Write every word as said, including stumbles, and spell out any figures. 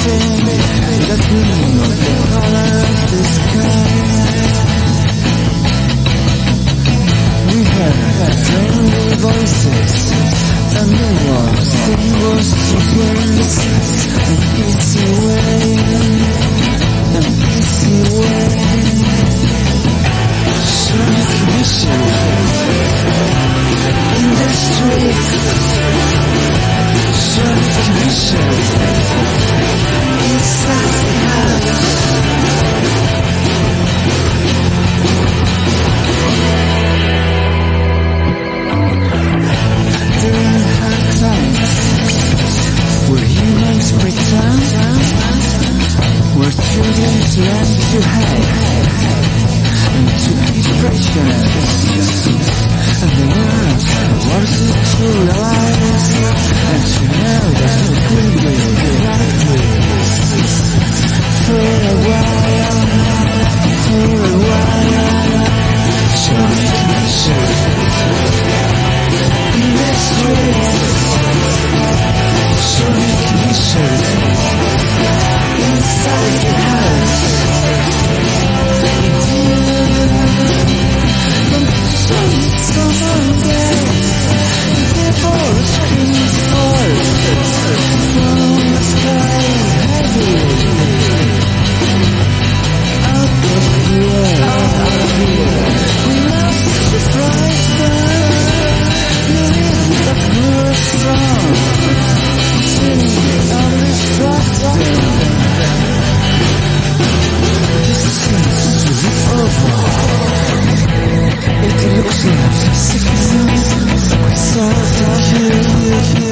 thing, the green of the color of the sky. We heard friendly voices, and the war symbols to friends, an easy way, an easy way. Transmission in the streets, transmission inside the house. During hard times, where humans pretend, where children learn to hide and to be precious, and the world wants you to realize and to know there's no good way to be like this. For a while, for a while, show me connection in the streets. Show me connection inside the house. Someday, before screams fall from the sky heavy, out of fear, out of fear, we must surprise them. Believe the poor strong, sing undistracted. This seems to be over. It looks like sickness, so